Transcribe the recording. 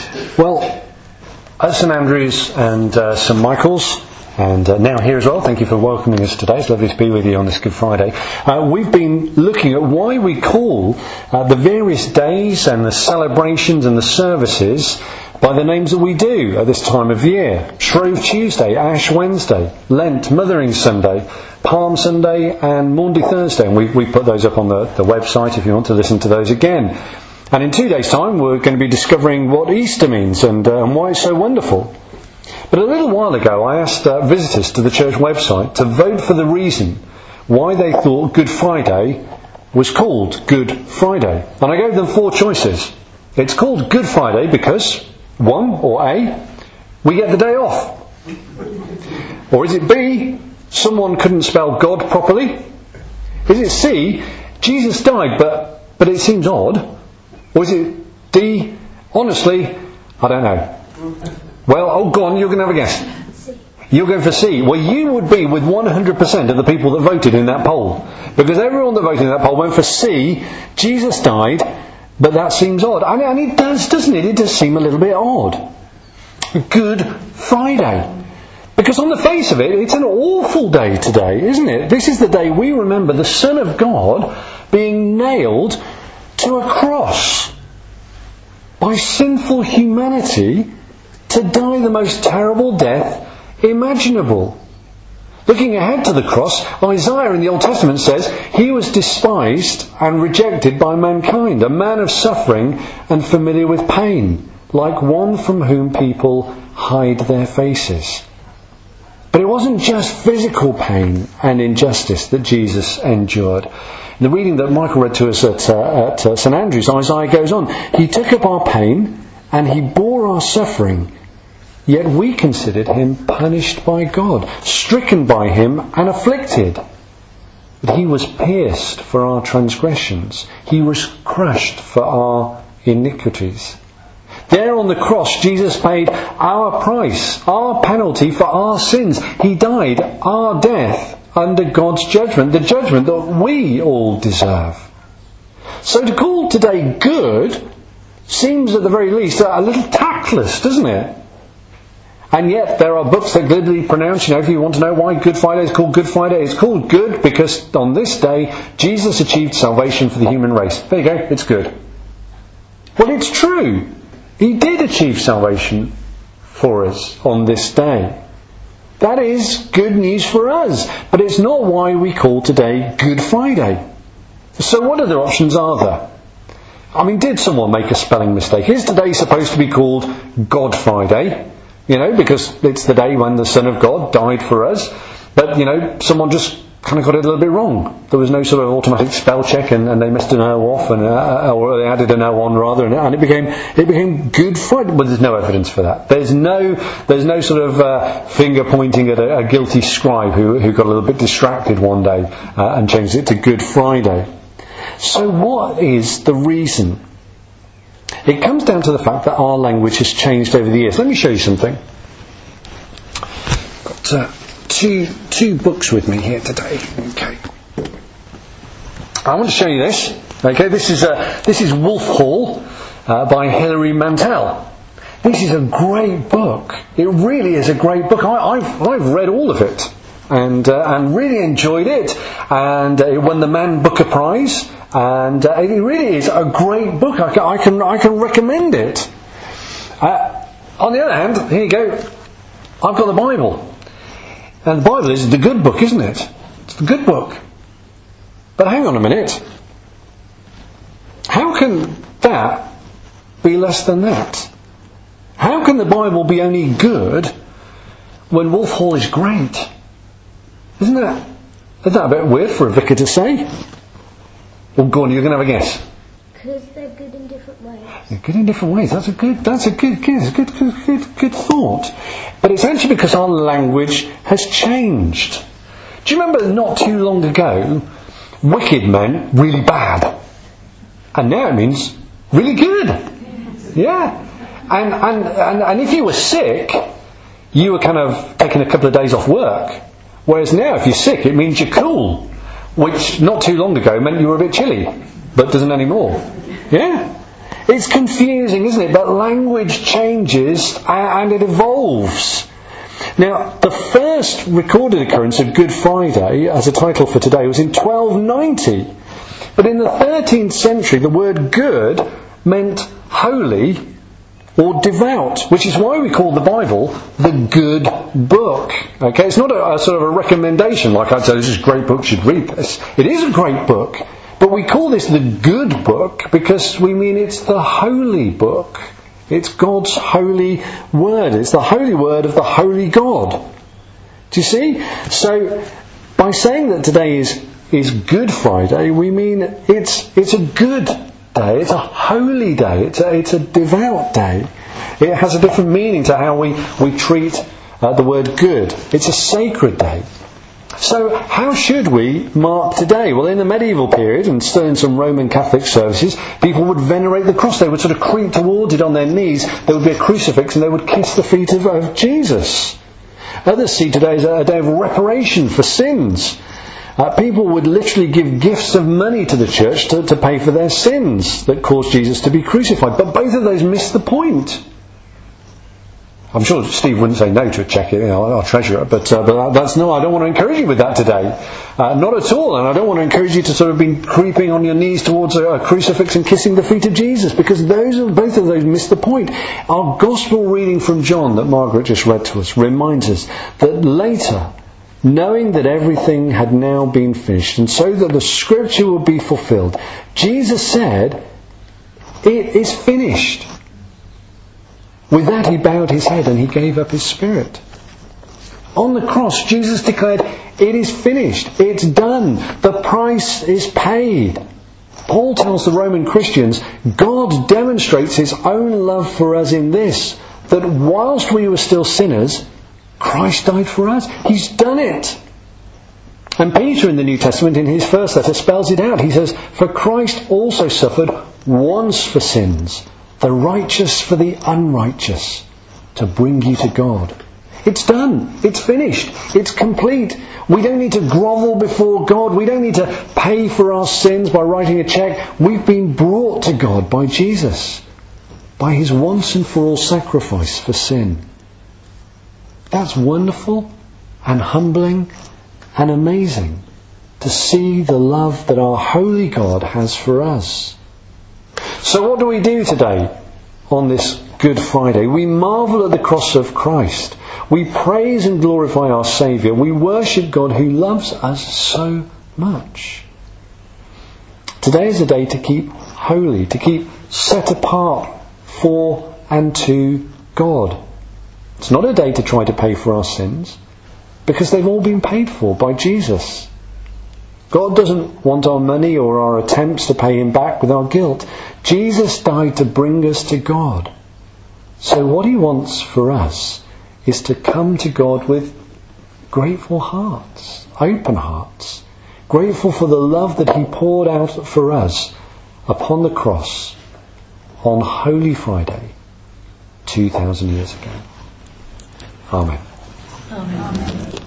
Well, at St Andrews and St Michael's, and now here as well, thank you for welcoming us today. It's lovely to be with you on this Good Friday. We've been looking at why we call the various days and the celebrations and the services by the names that we do at this time of year. Shrove Tuesday, Ash Wednesday, Lent, Mothering Sunday, Palm Sunday and Maundy Thursday. And we put those up on the website if you want to listen to those again. And in 2 days' time we're going to be discovering what Easter means and why it's so wonderful. But a little while ago I asked visitors to the church website to vote for the reason why they thought Good Friday was called Good Friday. And I gave them 4 choices. It's called Good Friday because, 1, or A, we get the day off. Or is it B, someone couldn't spell God properly? Is it C, Jesus died but it seems odd? Or is it D, honestly, I don't know. Well, go on, you're going to have a guess. You're going for C. Well, you would be with 100% of the people that voted in that poll. Because everyone that voted in that poll went for C, Jesus died, but that seems odd. And it does, doesn't it? It does seem a little bit odd. Good Friday. Because on the face of it, it's an awful day today, isn't it? This is the day we remember the Son of God being nailed to a cross by sinful humanity to die the most terrible death imaginable. Looking ahead to the cross, Isaiah in the Old Testament says he was despised and rejected by mankind, a man of suffering and familiar with pain, like one from whom people hide their faces. But it wasn't just physical pain and injustice that Jesus endured. In the reading that Michael read to us at St Andrews, Isaiah goes on, he took up our pain and he bore our suffering. Yet we considered him punished by God, stricken by him and afflicted. But he was pierced for our transgressions. He was crushed for our iniquities. There on the cross, Jesus paid our price, our penalty for our sins. He died our death under God's judgment, the judgment that we all deserve. So to call today good seems at the very least a little tactless, doesn't it? And yet there are books that glibly pronounce, if you want to know why Good Friday is called Good Friday, it's called good because on this day Jesus achieved salvation for the human race. There you go, it's good. Well, it's true. He did achieve salvation for us on this day. That is good news for us. But it's not why we call today Good Friday. So what other options are there? Did someone make a spelling mistake? Is today supposed to be called God Friday? Because it's the day when the Son of God died for us. But, someone just kind of got it a little bit wrong. There was no sort of automatic spell check and they missed an O off or they added an O on rather and it became Good Friday. Well, there's no evidence for that. There's no sort of finger pointing at a guilty scribe who got a little bit distracted one day and changed it to Good Friday. So what is the reason? It comes down to the fact that our language has changed over the years. Let me show you something. Got two books with me here today. Okay. I want to show you this. Okay, this is Wolf Hall by Hilary Mantel. This is a great book. It really is a great book. I've read all of it and really enjoyed it. And it won the Man Booker Prize. And it really is a great book. I can recommend it. On the other hand, here you go. I've got the Bible. And the Bible is the good book, isn't it? It's the good book. But hang on a minute. How can that be less than that? How can the Bible be only good when Wolf Hall is great? Isn't that a bit weird for a vicar to say? Well, go on, you're going to have a guess. Because they're good in different ways. They're good in different ways. That's a good guess. Good thought. But it's actually because our language has changed. Do you remember not too long ago, wicked meant really bad, and now it means really good. Yeah. And if you were sick, you were kind of taking a couple of days off work. Whereas now, if you're sick, it means you're cool. Which not too long ago meant you were a bit chilly, but doesn't anymore. Yeah? It's confusing, isn't it? But language changes and it evolves. Now, the first recorded occurrence of Good Friday as a title for today was in 1290. But in the 13th century, the word good meant holy or devout, which is why we call the Bible the good book. Okay, it's not a sort of a recommendation like I'd say this is a great book, you should read this. It is a great book, but we call this the good book because we mean it's the holy book. It's God's holy word. It's the holy word of the holy God. Do you see? So, by saying that today is Good Friday, we mean it's a good day. It's a holy day. It's a devout day. It has a different meaning to how we treat the word good. It's a sacred day. So how should we mark today? Well, in the medieval period, and still in some Roman Catholic services, people would venerate the cross. They would sort of creep towards it on their knees. There would be a crucifix and they would kiss the feet of Jesus. Others see today as a day of reparation for sins. People would literally give gifts of money to the church to pay for their sins that caused Jesus to be crucified. But both of those miss the point. I'm sure Steve wouldn't say no to a check. I'll treasure it. But that's no. I don't want to encourage you with that today. Not at all. And I don't want to encourage you to sort of be creeping on your knees towards a crucifix and kissing the feet of Jesus, because both of those miss the point. Our gospel reading from John that Margaret just read to us reminds us that later, knowing that everything had now been finished, and so that the scripture would be fulfilled, Jesus said, "It is finished." With that he bowed his head and he gave up his spirit. On the cross, Jesus declared, "It is finished. It's done. The price is paid." Paul tells the Roman Christians, God demonstrates his own love for us in this, that whilst we were still sinners, Christ died for us. He's done it. And Peter in the New Testament, in his first letter, spells it out. He says, "For Christ also suffered once for sins, the righteous for the unrighteous, to bring you to God." It's done. It's finished. It's complete. We don't need to grovel before God. We don't need to pay for our sins by writing a cheque. We've been brought to God by Jesus, by his once and for all sacrifice for sin. That's wonderful and humbling and amazing to see the love that our holy God has for us. So what do we do today on this Good Friday? We marvel at the cross of Christ. We praise and glorify our Saviour. We worship God who loves us so much. Today is a day to keep holy, to keep set apart for and to God. It's not a day to try to pay for our sins, because they've all been paid for by Jesus. God doesn't want our money or our attempts to pay him back with our guilt. Jesus died to bring us to God. So what he wants for us is to come to God with grateful hearts, open hearts, grateful for the love that he poured out for us upon the cross on Holy Friday 2,000 years ago. Amen. Amen.